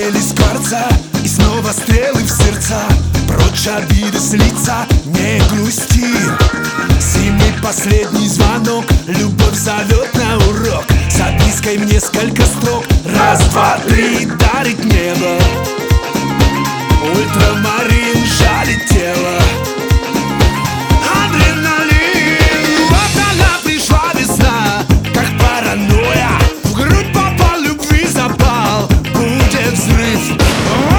Полетели с кварца и снова стрелы в сердца. Прочь обиды с лица, не грусти. Зимний последний звонок, любовь зовет на урок. Запиской мне несколько строк. Раз, два, три, дарит небо. Ультрамарин жалит тело. Адреналин, вот она пришла весна, как паранойя. В грудь попал, любви запал, будет взрыв.